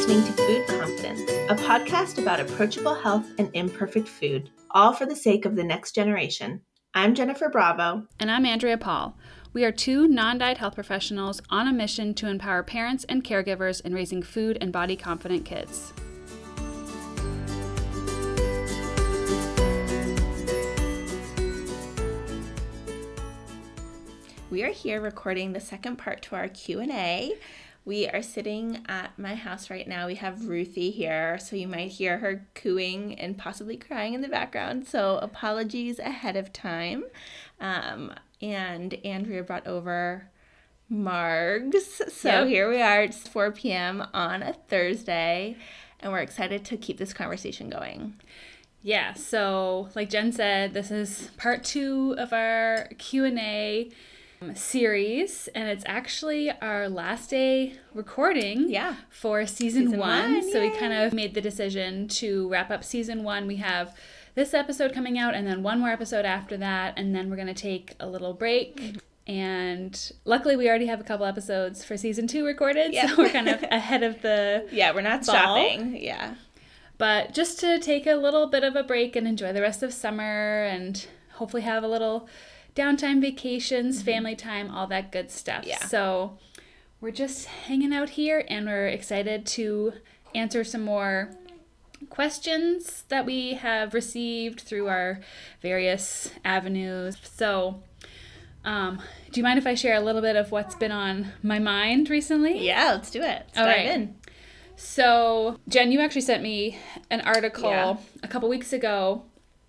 listening to Food Confidence, a podcast about approachable health and imperfect food, all for the sake of the next generation. I'm Jennifer Bravo. And I'm Andrea Paul. We are two non-diet health professionals on a mission to empower parents and caregivers in raising food and body-confident kids. We are here recording the second part to our Q&A. We are sitting at my house right now. We have Ruthie here, so you might hear her cooing and possibly crying in the background. So apologies ahead of time. And Andrea brought over Margs. So Here we are. It's 4 p.m. on a Thursday, and we're excited to keep this conversation going. Yeah, so like Jen said, this is part 2 of our Q&A series, and it's actually our last day recording for season 1. So we kind of made the decision to wrap up season 1. We have this episode coming out and then one more episode after that, and then we're going to take a little break. And luckily we already have a couple episodes for season 2 recorded, so we're kind of ahead of the we're not stopping. But just to take a little bit of a break and enjoy the rest of summer and hopefully have a little downtime, vacations, family time, all that good stuff. So we're just hanging out here, and we're excited to answer some more questions that we have received through our various avenues. So do you mind if I share a little bit of what's been on my mind recently? Yeah, let's do it. Let's dive in. So, Jen, you actually sent me an article a couple weeks ago,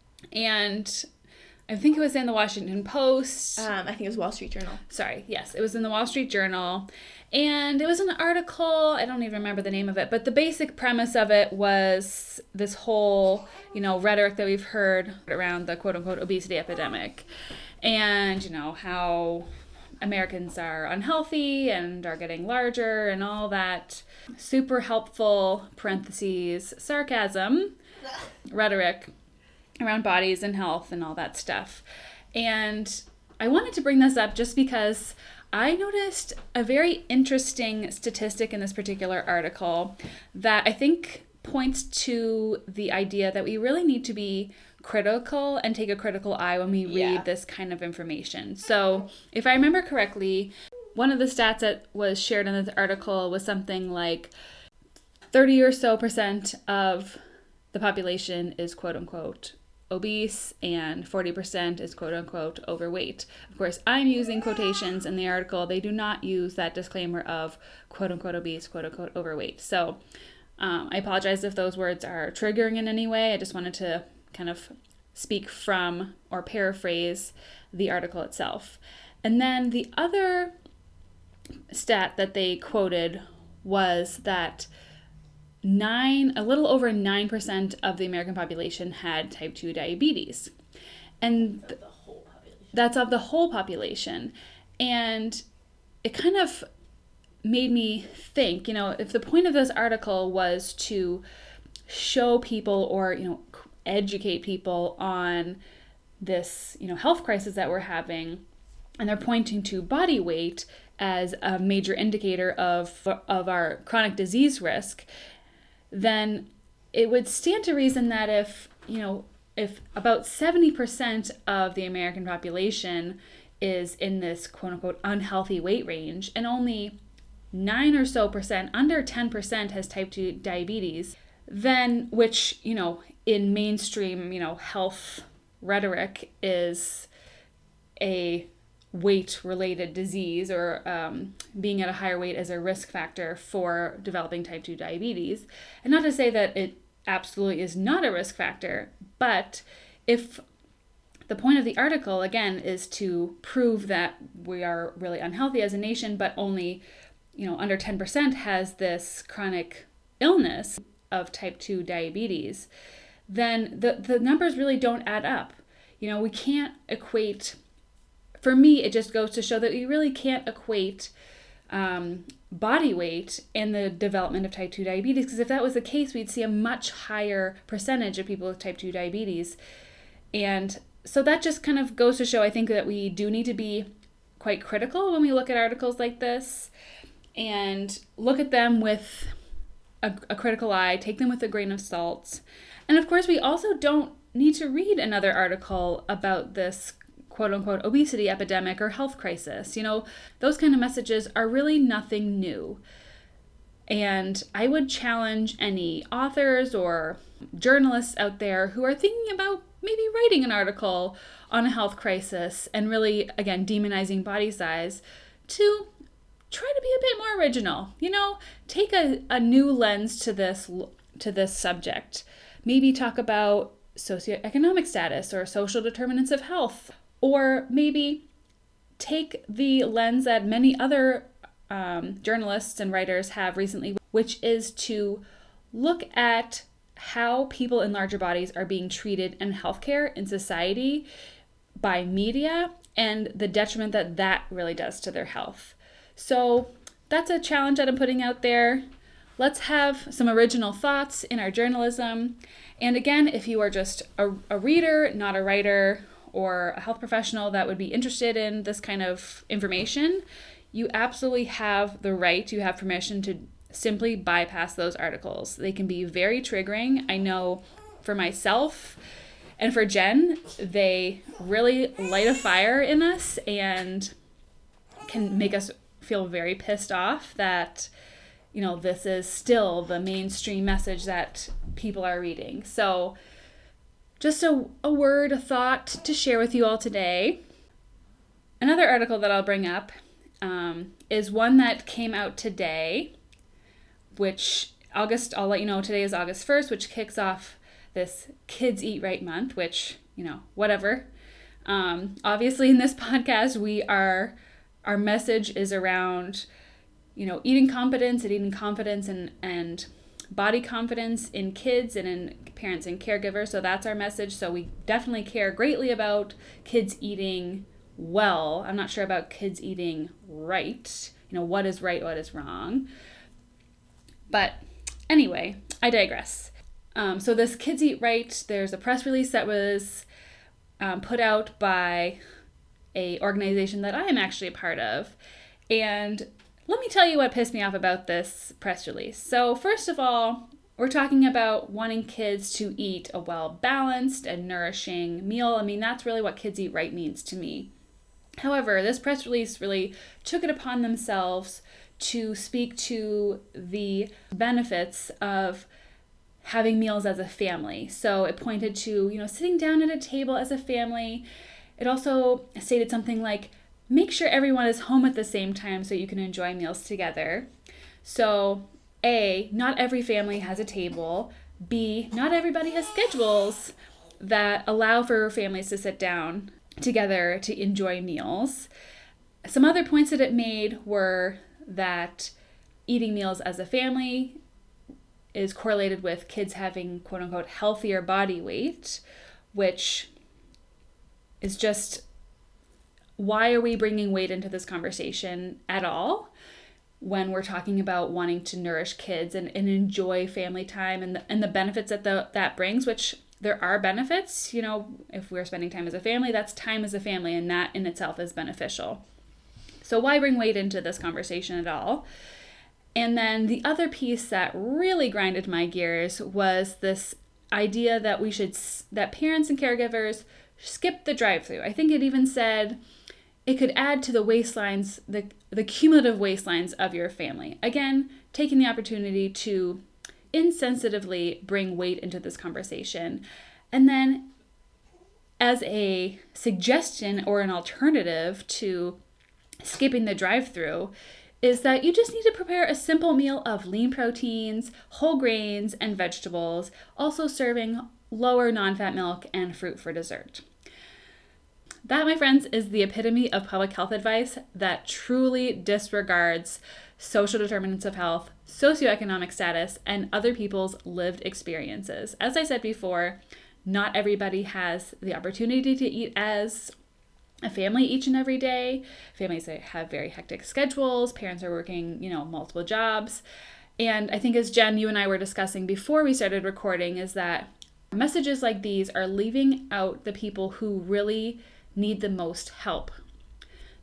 and I think it was in the Washington Post. I think it was Wall Street Journal. Sorry, yes, it was in the Wall Street Journal, and it was an article, I don't even remember the name of it, but the basic premise of it was this whole, rhetoric that we've heard around the quote-unquote obesity epidemic, and, how Americans are unhealthy and are getting larger and all that super helpful, parentheses, sarcasm, rhetoric around bodies and health and all that stuff. And I wanted to bring this up just because I noticed a very interesting statistic in this particular article that I think points to the idea that we really need to be critical and take a critical eye when we read this kind of information. So if I remember correctly, one of the stats that was shared in this article was something like 30 or so % of the population is quote unquote obese and 40% is quote unquote overweight. Of course, I'm using quotations in the article. They do not use that disclaimer of quote unquote obese, quote unquote overweight. So I apologize if those words are triggering in any way. I just wanted to kind of speak from or paraphrase the article itself. And then the other stat that they quoted was that a little over 9% of the American population had type 2 diabetes. And that's of the whole population. And it kind of made me think, if the point of this article was to show people or, educate people on this, health crisis that we're having, and they're pointing to body weight as a major indicator of our chronic disease risk, then it would stand to reason that if about 70% of the American population is in this quote-unquote unhealthy weight range, and only 9 or so %, under 10% has type 2 diabetes, then, which, in mainstream, health rhetoric is a weight-related disease, or being at a higher weight as a risk factor for developing type 2 diabetes. And not to say that it absolutely is not a risk factor, but if the point of the article, again, is to prove that we are really unhealthy as a nation, but only, under 10% has this chronic illness of type 2 diabetes, then the numbers really don't add up. We can't equate. For me, it just goes to show that we really can't equate body weight and the development of type 2 diabetes, because if that was the case, we'd see a much higher percentage of people with type 2 diabetes. And so that just kind of goes to show, I think, that we do need to be quite critical when we look at articles like this and look at them with a critical eye, take them with a grain of salt. And of course, we also don't need to read another article about this quote unquote obesity epidemic or health crisis. Those kind of messages are really nothing new. And I would challenge any authors or journalists out there who are thinking about maybe writing an article on a health crisis and really, again, demonizing body size to try to be a bit more original. Take a new lens to this subject. Maybe talk about socioeconomic status or social determinants of health, or maybe take the lens that many other journalists and writers have recently, which is to look at how people in larger bodies are being treated in healthcare, in society, by media, and the detriment that really does to their health. So that's a challenge that I'm putting out there. Let's have some original thoughts in our journalism. And again, if you are just a reader, not a writer, or a health professional that would be interested in this kind of information, you absolutely have the right, you have permission to simply bypass those articles. They can be very triggering. I know for myself and for Jen, they really light a fire in us and can make us feel very pissed off that, this is still the mainstream message that people are reading. So just a word, a thought to share with you all today. Another article that I'll bring up is one that came out today, which I'll let you know today is August 1st, which kicks off this Kids Eat Right month, which, whatever. Obviously in this podcast, our message is around, eating confidence and body confidence in kids and in parents and caregivers. So that's our message. So we definitely care greatly about kids eating well. I'm not sure about kids eating right. What is right, what is wrong. But anyway, I digress. So this Kids Eat Right, there's a press release that was put out by a organization that I am actually a part of. And let me tell you what pissed me off about this press release. So first of all, we're talking about wanting kids to eat a well-balanced and nourishing meal. I mean, that's really what Kids Eat Right means to me. However, this press release really took it upon themselves to speak to the benefits of having meals as a family. So it pointed to, sitting down at a table as a family. It also stated something like, make sure everyone is home at the same time so you can enjoy meals together. So A, not every family has a table. B, not everybody has schedules that allow for families to sit down together to enjoy meals. Some other points that it made were that eating meals as a family is correlated with kids having quote unquote healthier body weight, which is just, why are we bringing weight into this conversation at all when we're talking about wanting to nourish kids and enjoy family time and the benefits that brings, which there are benefits. If we're spending time as a family, that's time as a family, and that in itself is beneficial. So why bring weight into this conversation at all? And then the other piece that really grinded my gears was this idea that that parents and caregivers skip the drive-through. I think it even said it could add to the waistlines, the cumulative waistlines of your family. Again, taking the opportunity to insensitively bring weight into this conversation. And then as a suggestion or an alternative to skipping the drive-through is that you just need to prepare a simple meal of lean proteins, whole grains, and vegetables, also serving lower non-fat milk and fruit for dessert. That, my friends, is the epitome of public health advice that truly disregards social determinants of health, socioeconomic status, and other people's lived experiences. As I said before, not everybody has the opportunity to eat as a family each and every day. Families that have very hectic schedules, parents are working, multiple jobs. And I think as Jen, you and I were discussing before we started recording, is that messages like these are leaving out the people who really need the most help.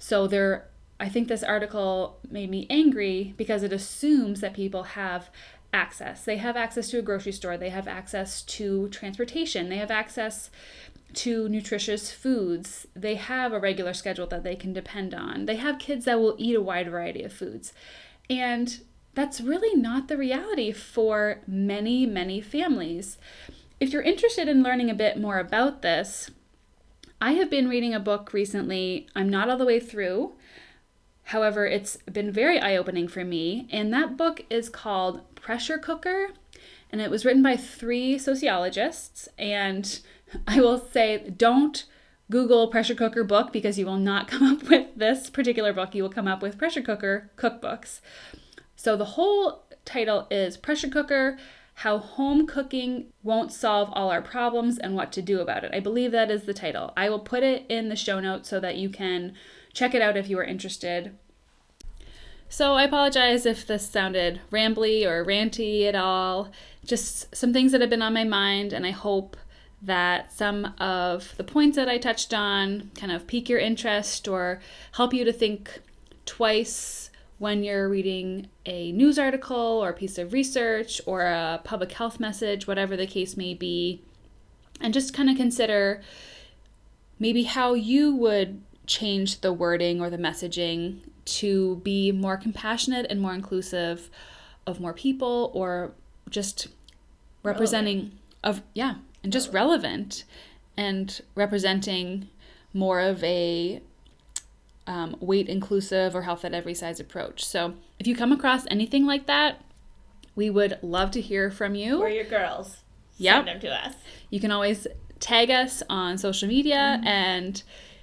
So I think this article made me angry because it assumes that people have access. They have access to a grocery store. They have access to transportation. They have access to nutritious foods. They have a regular schedule that they can depend on. They have kids that will eat a wide variety of foods. And that's really not the reality for many, many families. If you're interested in learning a bit more about this, I have been reading a book recently. I'm not all the way through. However, it's been very eye-opening for me. And that book is called Pressure Cooker. And it was written by 3 sociologists. And I will say, don't Google pressure cooker book, because you will not come up with this particular book. You will come up with pressure cooker cookbooks. So the whole title is Pressure Cooker: How Home Cooking Won't Solve All Our Problems and What to Do About It. I believe that is the title. I will put it in the show notes so that you can check it out if you are interested. So I apologize if this sounded rambly or ranty at all. Just some things that have been on my mind, and I hope that some of the points that I touched on kind of pique your interest or help you to think twice when you're reading a news article or a piece of research or a public health message, whatever the case may be, and just kind of consider maybe how you would change the wording or the messaging to be more compassionate and more inclusive of more people, or just representing and just relevant and representing more of a weight inclusive or health at every size approach. So if you come across anything like that, we would love to hear from you. We're your girls. Yep. Send them to us. You can always tag us on social media and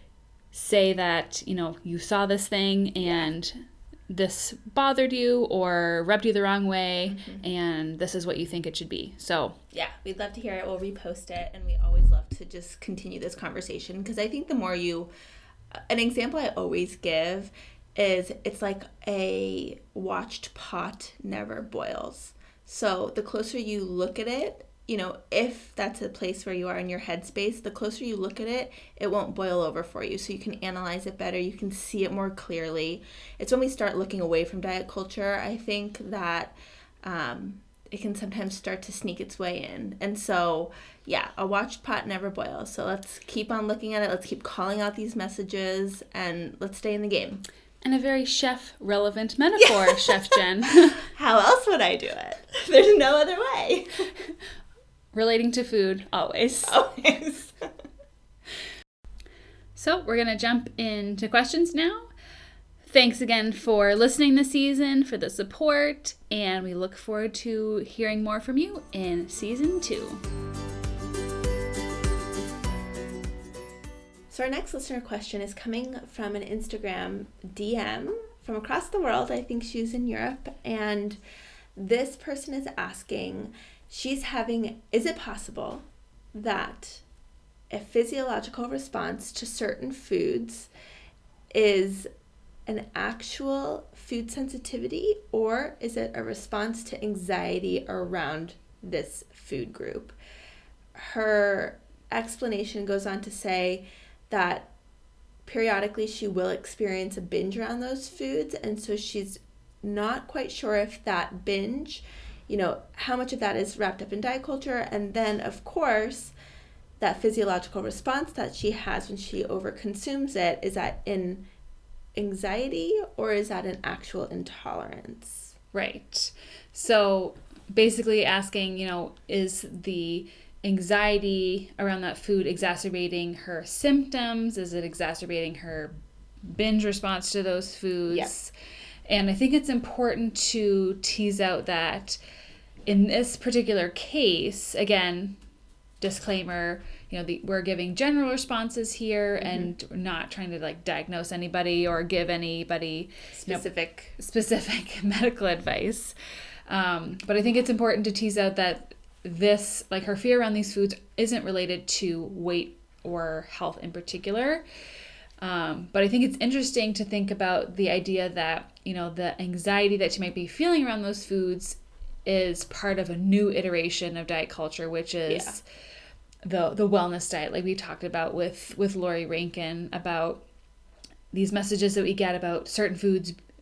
say that, you saw this thing and this bothered you or rubbed you the wrong way, and this is what you think it should be. So yeah, we'd love to hear it. We'll repost it, and we always love to just continue this conversation, because I think the more an example I always give is, it's like a watched pot never boils. So the closer you look at it, if that's a place where you are in your headspace, the closer you look at it, it won't boil over for you. So you can analyze it better. You can see it more clearly. It's when we start looking away from diet culture, I think, that it can sometimes start to sneak its way in. And so, yeah, a watched pot never boils. So let's keep on looking at it. Let's keep calling out these messages, and let's stay in the game. And a very chef-relevant metaphor, Chef Jen. How else would I do it? There's no other way. Relating to food, always. Always. So we're going to jump into questions now. Thanks again for listening this season, for the support, and we look forward to hearing more from you in season 2. So our next listener question is coming from an Instagram DM from across the world. I think she's in Europe, and this person is asking, is it possible that a physiological response to certain foods is an actual food sensitivity, or is it a response to anxiety around this food group? Her explanation goes on to say that periodically she will experience a binge around those foods, and so she's not quite sure if that binge, how much of that is wrapped up in diet culture, and then, of course, that physiological response that she has when she overconsumes it, is that in anxiety or is that an actual intolerance? Right. So basically asking, is the anxiety around that food exacerbating her symptoms? Is it exacerbating her binge response to those foods? Yes. And I think it's important to tease out that in this particular case, again, disclaimer, we're giving general responses here and not trying to diagnose anybody or give anybody specific medical advice. But I think it's important to tease out that this, her fear around these foods isn't related to weight or health in particular. But I think it's interesting to think about the idea that, the anxiety that you might be feeling around those foods is part of a new iteration of diet culture, which is the wellness diet, like we talked about with Lori Rankin, about these messages that we get about certain foods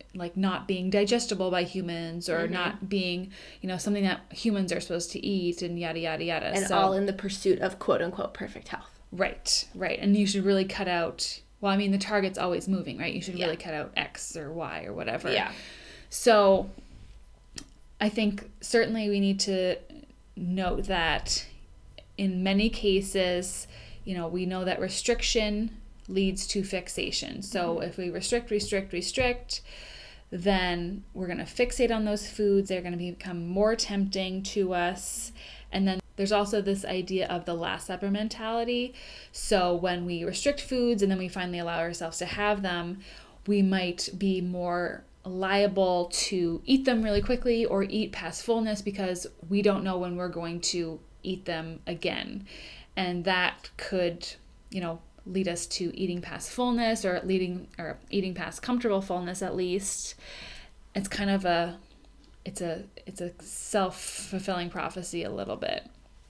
like not being digestible by humans or not being, something that humans are supposed to eat and yada, yada, yada. And all in the pursuit of quote unquote perfect health. Right. And you should really cut out, well, I mean, the target's always moving, right? You should really cut out X or Y or whatever. Yeah. So I think certainly we need to note that in many cases, we know that restriction leads to fixation. So if we restrict, then we're going to fixate on those foods. They're going to become more tempting to us. And then there's also this idea of the Last Supper mentality. So when we restrict foods and then we finally allow ourselves to have them, we might be more liable to eat them really quickly or eat past fullness because we don't know when we're going to eat them again. And that could, lead us to eating past fullness or eating past comfortable fullness at least. It's kind of a self-fulfilling prophecy a little bit.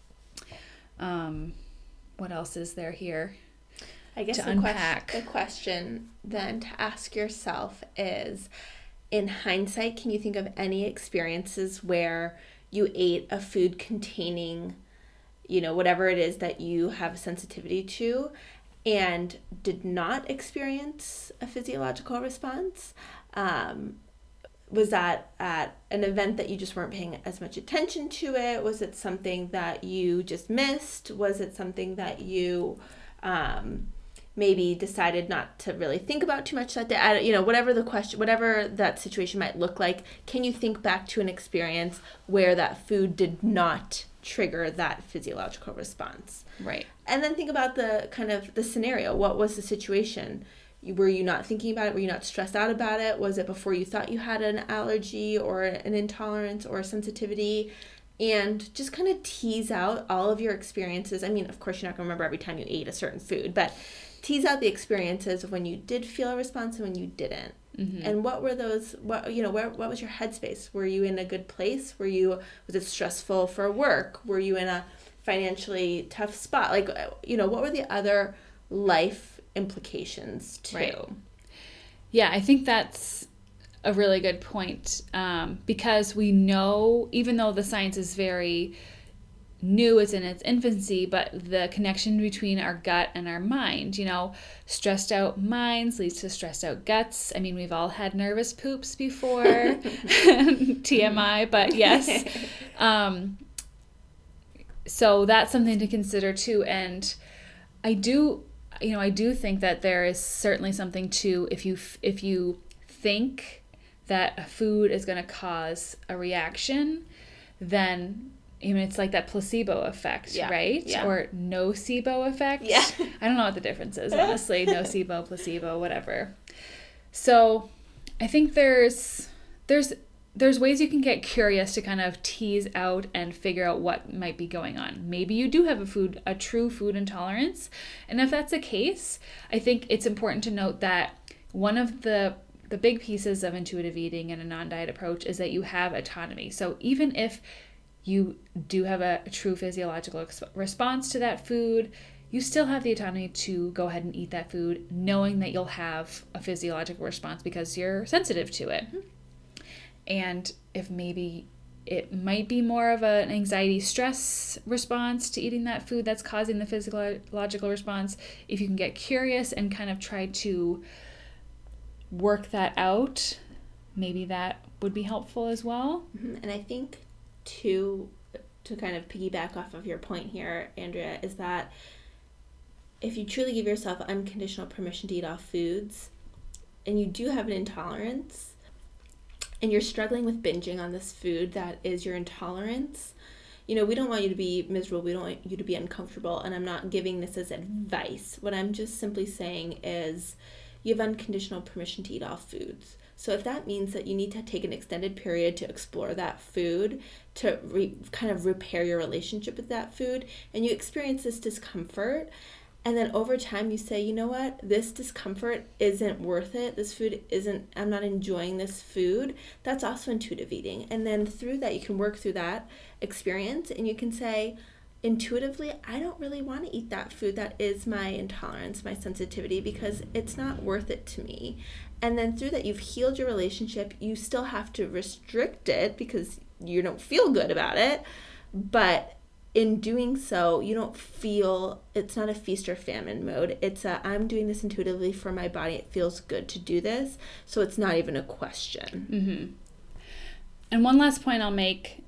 What else is there here? I guess the question then to ask yourself is, in hindsight, can you think of any experiences where you ate a food containing, whatever it is that you have sensitivity to, and did not experience a physiological response? Was that at an event that you just weren't paying as much attention to it? Was it something that you just missed? Was it something that you maybe decided not to really think about too much that day? Whatever the question, whatever that situation might look like, can you think back to an experience where that food did not trigger that physiological response? Right. And then think about the kind of the scenario. What was the situation? Were you not thinking about it? Were you not stressed out about it? Was it before you thought you had an allergy or an intolerance or a sensitivity? And just kind of tease out all of your experiences. I mean, of course, you're not going to remember every time you ate a certain food, but tease out the experiences of when you did feel a response and when you didn't. Mm-hmm. And what were those, what was your headspace? Were you in a good place? Was it stressful for work? Were you in a financially tough spot? What were the other life implications too? Right. Yeah, I think that's a really good point, because we know, even though the science is very new, it's in its infancy, but the connection between our gut and our mind, stressed out minds leads to stressed out guts. I mean, we've all had nervous poops before, TMI, but yes. So that's something to consider too. And I do think that there is certainly something to, if you think that a food is going to cause a reaction, then it's like that placebo effect, right? Yeah. Or nocebo effect. Yeah. I don't know what the difference is, honestly. Nocebo, placebo, whatever. So I think there's ways you can get curious to kind of tease out and figure out what might be going on. Maybe you do have a true food intolerance. And if that's the case, I think it's important to note that one of the big pieces of intuitive eating and a non-diet approach is that you have autonomy. So even if you do have a true physiological response to that food, you still have the autonomy to go ahead and eat that food, knowing that you'll have a physiological response because you're sensitive to it. Mm-hmm. And if maybe it might be more of an anxiety stress response to eating that food that's causing the physiological response, if you can get curious and kind of try to work that out, maybe that would be helpful as well. Mm-hmm. And I think to kind of piggyback off of your point here, Andrea, is that if you truly give yourself unconditional permission to eat off foods and you do have an intolerance and you're struggling with binging on this food that is your intolerance, we don't want you to be miserable. We don't want you to be uncomfortable. And I'm not giving this as advice. What I'm just simply saying is you have unconditional permission to eat off foods. So if that means that you need to take an extended period to explore that food, to kind of repair your relationship with that food, and you experience this discomfort, and then over time you say, you know what, this discomfort isn't worth it. This food I'm not enjoying this food. That's also intuitive eating. And then through that, you can work through that experience and you can say, intuitively, I don't really want to eat that food that is my intolerance, my sensitivity, because it's not worth it to me. And then through that, you've healed your relationship. You still have to restrict it because you don't feel good about it. But in doing so, you don't feel, it's not a feast or famine mode. It's I'm doing this intuitively for my body. It feels good to do this. So it's not even a question. Mm-hmm. And one last point I'll make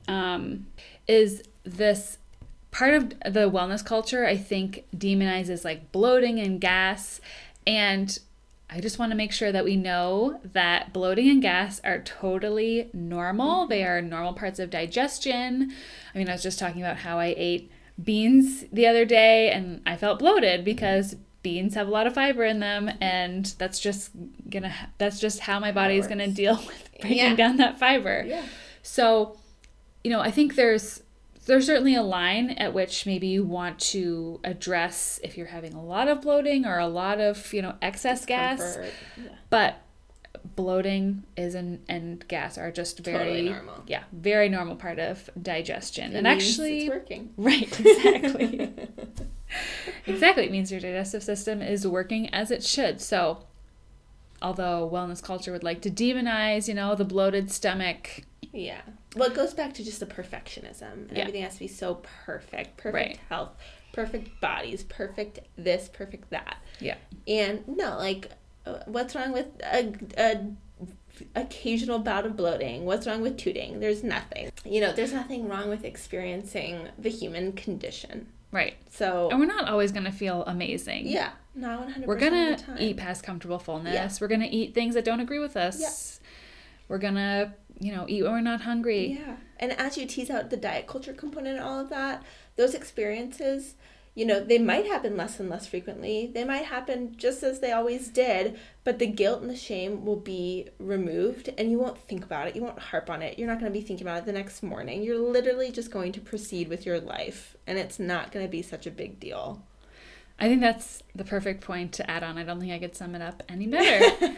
is this part of the wellness culture, I think, demonizes like bloating and gas. And I just want to make sure that we know that bloating and gas are totally normal. They are normal parts of digestion. I mean, I was just talking about how I ate beans the other day and I felt bloated because beans have a lot of fiber in them, and that's just how my body is going to deal with breaking down that fiber. Yeah. So, I think there's certainly a line at which maybe you want to address if you're having a lot of bloating or a lot of, excess gas. Yeah. But bloating and gas are just very normal. Yeah, very normal part of digestion. And actually, it's working. Right, exactly. Exactly. It means your digestive system is working as it should. So, although wellness culture would like to demonize, the bloated stomach. Yeah. Well, it goes back to just the perfectionism. And everything has to be so perfect. Perfect health, perfect bodies, perfect this, perfect that. Yeah. And no, what's wrong with a occasional bout of bloating? What's wrong with tooting? There's nothing. There's nothing wrong with experiencing the human condition. Right. So, and we're not always going to feel amazing. Yeah. Not 100% We're going of the time. to eat past comfortable fullness. Yeah. We're going to eat things that don't agree with us. Yeah. We're going to, eat when we're not hungry. Yeah. And as you tease out the diet culture component and all of that, those experiences, they might happen less and less frequently. They might happen just as they always did, but the guilt and the shame will be removed and you won't think about it. You won't harp on it. You're not going to be thinking about it the next morning. You're literally just going to proceed with your life, and it's not going to be such a big deal. I think that's the perfect point to add on. I don't think I could sum it up any better.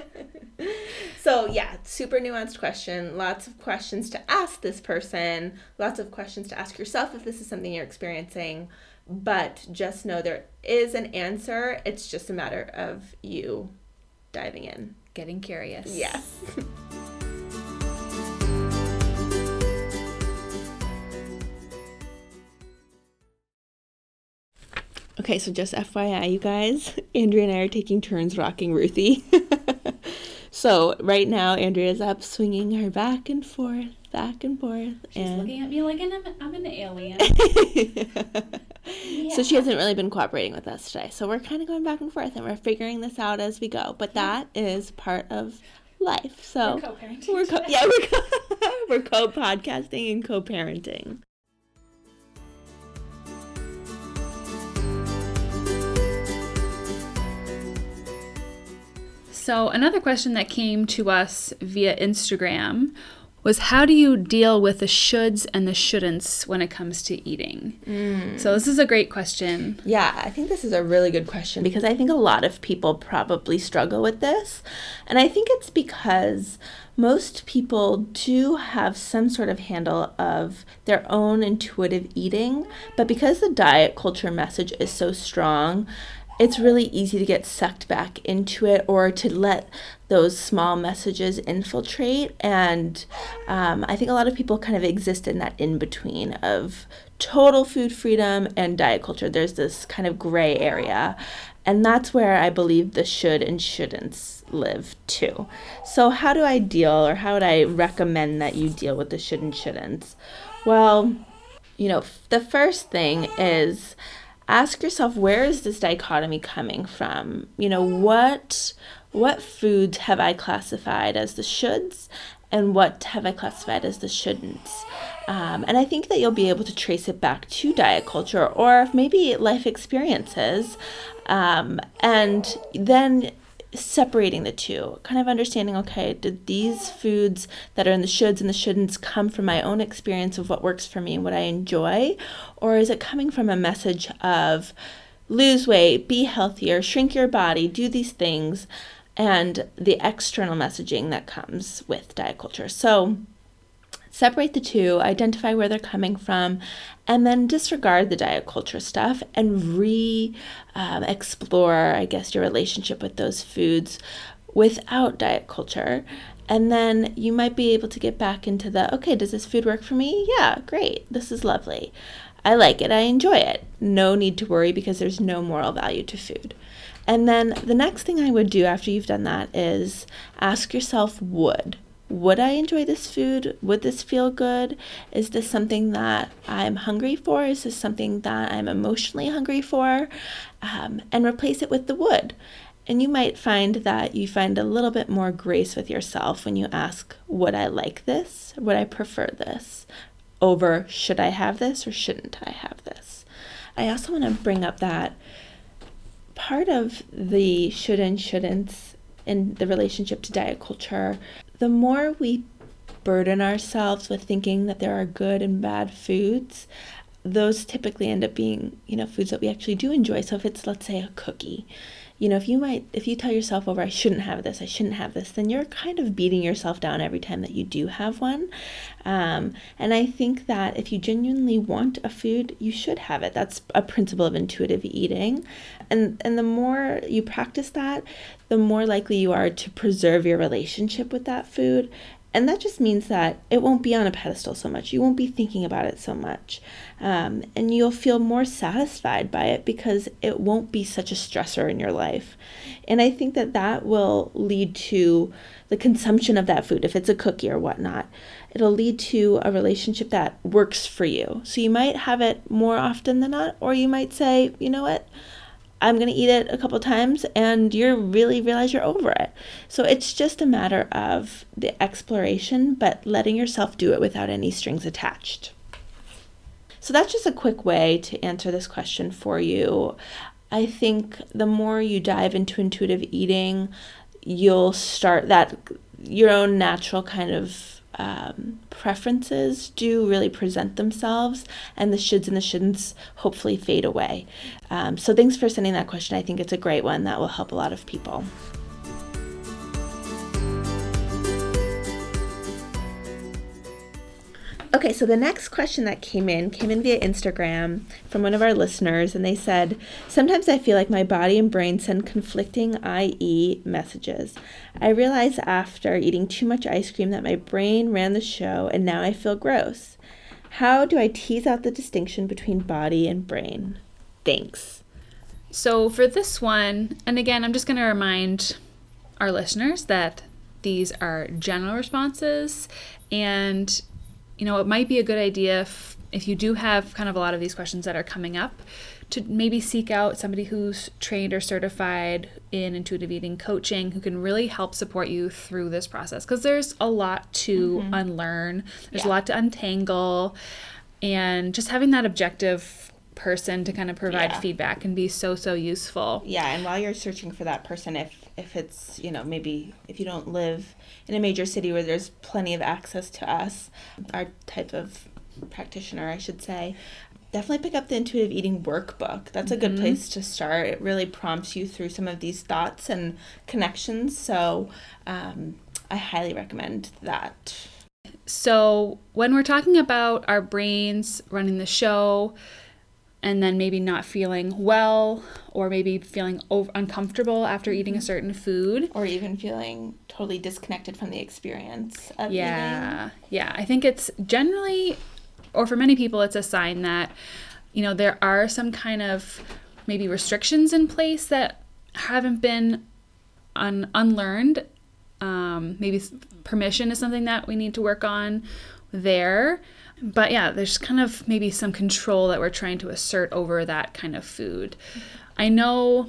So, yeah, super nuanced question. Lots of questions to ask this person. Lots of questions to ask yourself if this is something you're experiencing. But just know there is an answer. It's just a matter of you diving in. Getting curious. Yes. Okay, so just FYI, you guys, Andrea and I are taking turns rocking Ruthie. So right now, Andrea's up swinging her back and forth. She's looking at me like I'm an alien. Yeah. So she hasn't really been cooperating with us today. So we're kind of going back and forth, and we're figuring this out as we go. But that is part of life. So we're co-parenting. We're co-podcasting and co-parenting. So another question that came to us via Instagram was, how do you deal with the shoulds and the shouldn'ts when it comes to eating? So this is a great question. Yeah, I think this is a really good question because I think a lot of people probably struggle with this. And I think it's because most people do have some sort of handle of their own intuitive eating, but because the diet culture message is so strong, it's really easy to get sucked back into it or to let those small messages infiltrate. And I think a lot of people kind of exist in that in-between of total food freedom and diet culture. There's this kind of gray area. And that's where I believe the should and shouldn'ts live too. So how do I deal, or how would I recommend that you deal with the should and shouldn'ts? Well, the first thing is, ask yourself, where is this dichotomy coming from? What foods have I classified as the shoulds and what have I classified as the shouldn'ts? And I think that you'll be able to trace it back to diet culture or maybe life experiences, and then separating the two, kind of understanding, okay, did these foods that are in the shoulds and the shouldn'ts come from my own experience of what works for me and what I enjoy? Or is it coming from a message of lose weight, be healthier, shrink your body, do these things, and the external messaging that comes with diet culture? So separate the two, identify where they're coming from, and then disregard the diet culture stuff and explore, I guess, your relationship with those foods without diet culture. And then you might be able to get back into the, okay, does this food work for me? Yeah, great. This is lovely. I like it. I enjoy it. No need to worry because there's no moral value to food. And then the next thing I would do after you've done that is ask yourself, would I enjoy this food? Would this feel good? Is this something that I'm hungry for? Is this something that I'm emotionally hungry for? And replace it with the would. And you might find that you find a little bit more grace with yourself when you ask, would I like this? Would I prefer this? Over, should I have this or shouldn't I have this? I also want to bring up that part of the should and shouldn'ts in the relationship to diet culture, the more we burden ourselves with thinking that there are good and bad foods, those typically end up being, foods that we actually do enjoy. So if it's, let's say, a cookie, if you tell yourself over, I shouldn't have this, then you're kind of beating yourself down every time that you do have one. And I think that if you genuinely want a food, you should have it. That's a principle of intuitive eating. And the more you practice that, the more likely you are to preserve your relationship with that food. And that just means that it won't be on a pedestal so much. You won't be thinking about it so much. And you'll feel more satisfied by it because it won't be such a stressor in your life. And I think that will lead to the consumption of that food. If it's a cookie or whatnot, it'll lead to a relationship that works for you. So you might have it more often than not, or you might say, you know what? I'm going to eat it a couple times and you really realize you're over it. So it's just a matter of the exploration, but letting yourself do it without any strings attached. So that's just a quick way to answer this question for you. I think the more you dive into intuitive eating, you'll start that your own natural kind of preferences do really present themselves, and the shoulds and the shouldn'ts hopefully fade away. So thanks for sending that question. I think it's a great one that will help a lot of people. Okay, so the next question that came in via Instagram from one of our listeners, and they said, sometimes I feel like my body and brain send conflicting IE messages. I realized after eating too much ice cream that my brain ran the show, and now I feel gross. How do I tease out the distinction between body and brain? Thanks. So for this one, and again, I'm just going to remind our listeners that these are general responses, and it might be a good idea if you do have kind of a lot of these questions that are coming up to maybe seek out somebody who's trained or certified in intuitive eating coaching who can really help support you through this process, because there's a lot to unlearn. There's a lot to untangle, and just having that objective person to kind of provide feedback can be so useful. Yeah, and while you're searching for that person, if it's, maybe if you don't live in a major city where there's plenty of access to us, our type of practitioner, I should say, definitely pick up the Intuitive Eating Workbook. That's a good place to start. It really prompts you through some of these thoughts and connections. So I highly recommend that. So when we're talking about our brains running the show, and then maybe not feeling well, or maybe feeling uncomfortable after eating a certain food. Or even feeling totally disconnected from the experience of eating. Yeah, I think it's generally, or for many people, it's a sign that, there are some kind of maybe restrictions in place that haven't been unlearned. Maybe permission is something that we need to work on there. But yeah, there's kind of maybe some control that we're trying to assert over that kind of food. I know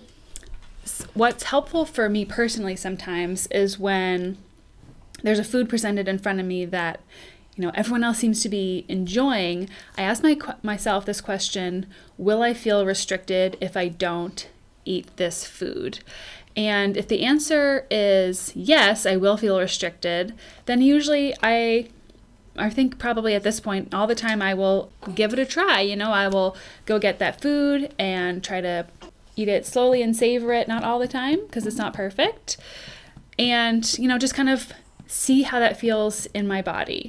what's helpful for me personally sometimes is when there's a food presented in front of me that, everyone else seems to be enjoying. I ask myself this question: will I feel restricted if I don't eat this food? And if the answer is yes, I will feel restricted, then usually I think probably at this point, all the time, I will give it a try. I will go get that food and try to eat it slowly and savor it, not all the time, because it's not perfect. And, just kind of see how that feels in my body.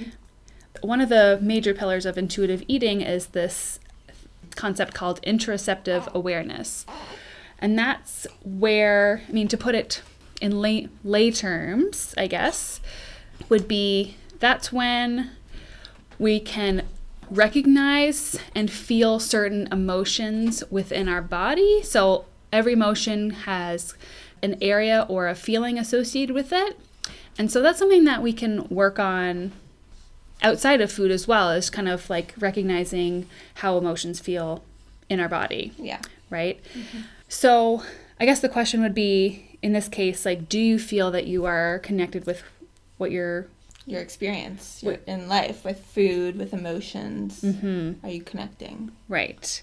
One of the major pillars of intuitive eating is this concept called interoceptive awareness. And that's where, to put it in lay terms, I guess, would be that's when we can recognize and feel certain emotions within our body. So every emotion has an area or a feeling associated with it. And so that's something that we can work on outside of food as well, is kind of like recognizing how emotions feel in our body. Yeah. Right? Mm-hmm. So I guess the question would be, in this case, like, do you feel that you are connected with what your experience in life, with food, with emotions? Are you connecting? Right.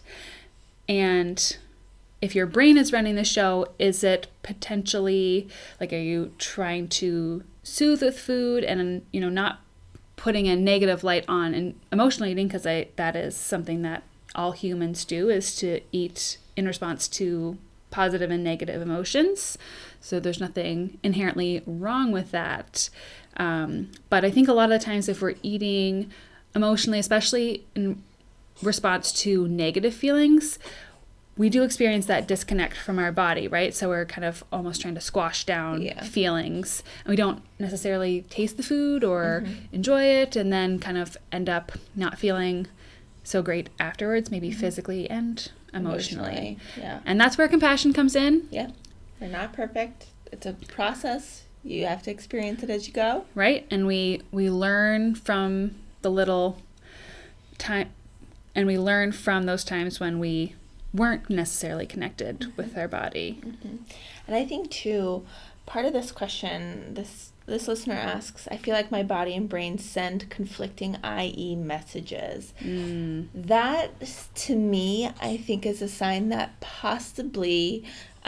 And if your brain is running the show, is it potentially, like, are you trying to soothe with food and, not putting a negative light on and emotional eating, because that is something that all humans do, is to eat in response to positive and negative emotions. So there's nothing inherently wrong with that. But I think a lot of the times if we're eating emotionally, especially in response to negative feelings, we do experience that disconnect from our body, right? So we're kind of almost trying to squash down feelings. And we don't necessarily taste the food or enjoy it, and then kind of end up not feeling so great afterwards, maybe physically and emotionally. Yeah. And that's where compassion comes in. Yeah. We're not perfect. It's a process. You have to experience it as you go. Right? And we learn from the little time, and we learn from those times when we weren't necessarily connected with our body. And I think too, part of this question, this listener asks, I feel like my body and brain send conflicting IE messages. That, to me, I think is a sign that possibly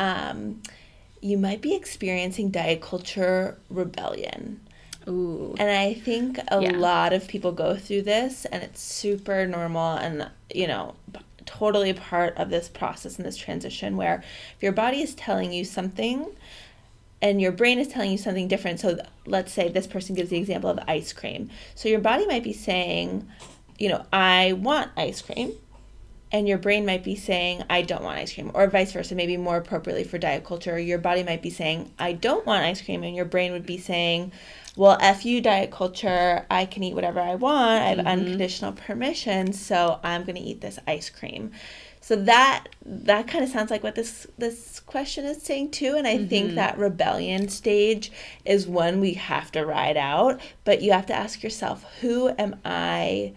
you might be experiencing diet culture rebellion. Ooh. And I think a lot of people go through this, and it's super normal and, totally a part of this process and this transition, where if your body is telling you something and your brain is telling you something different. So let's say this person gives the example of ice cream. So your body might be saying, I want ice cream. And your brain might be saying, I don't want ice cream. Or vice versa, maybe more appropriately for diet culture. Your body might be saying, I don't want ice cream. And your brain would be saying, well, F you, diet culture. I can eat whatever I want. I have unconditional permission. So I'm going to eat this ice cream. So that kind of sounds like what this question is saying too. And I think that rebellion stage is one we have to ride out. But you have to ask yourself, who am I?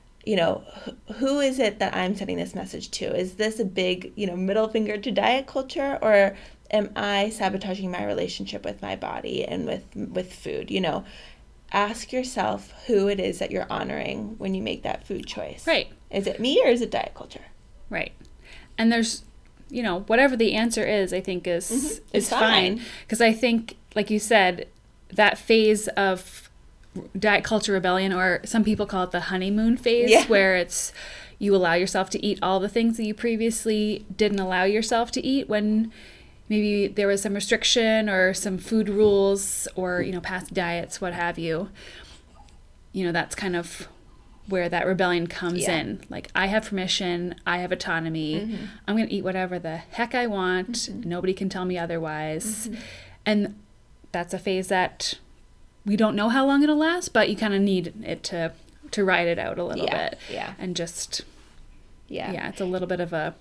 Who is it that I'm sending this message to? Is this a big, middle finger to diet culture, or am I sabotaging my relationship with my body and with food? Ask yourself who it is that you're honoring when you make that food choice. Right. Is it me or is it diet culture? Right. And there's, whatever the answer is, I think is fine. Because I think, like you said, that phase of diet culture rebellion, or some people call it the honeymoon phase, where it's you allow yourself to eat all the things that you previously didn't allow yourself to eat when maybe there was some restriction or some food rules or past diets, what have you. That's kind of where that rebellion comes in. Like, I have permission, I have autonomy, I'm going to eat whatever the heck I want, nobody can tell me otherwise. And that's a phase that we don't know how long it'll last, but you kind of need it to ride it out a little bit. Yeah. And just, it's a little bit of a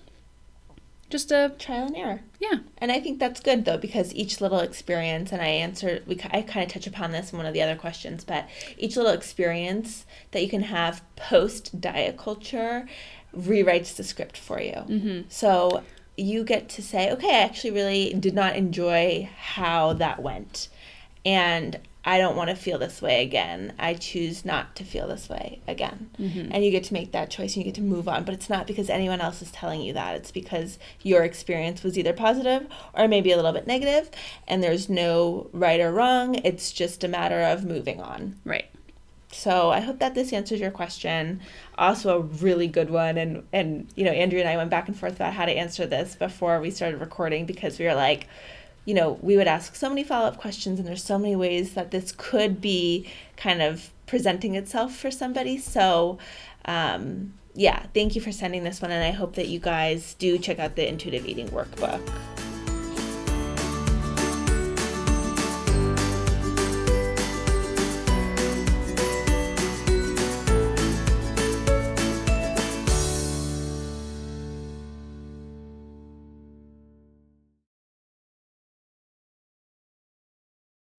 trial and error. Yeah. And I think that's good, though, because each little experience, and I kind of touch upon this in one of the other questions, but each little experience that you can have post diet culture rewrites the script for you. So you get to say, okay, I actually really did not enjoy how that went. And I don't want to feel this way again. I choose not to feel this way again. And you get to make that choice and you get to move on. But it's not because anyone else is telling you that. It's because your experience was either positive or maybe a little bit negative, and there's no right or wrong. It's just a matter of moving on. Right. So I hope that this answers your question. Also a really good one. And Andrea and I went back and forth about how to answer this before we started recording, because we were like, we would ask so many follow-up questions, and there's so many ways that this could be kind of presenting itself for somebody. So, thank you for sending this one, and I hope that you guys do check out the Intuitive Eating Workbook.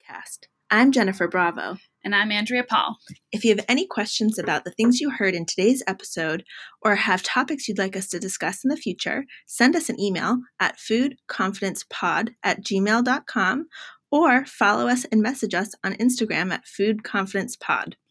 podcast. I'm Jennifer Bravo. And I'm Andrea Paul. If you have any questions about the things you heard in today's episode or have topics you'd like us to discuss in the future, send us an email at foodconfidencepod@gmail.com or follow us and message us on Instagram at foodconfidencepod.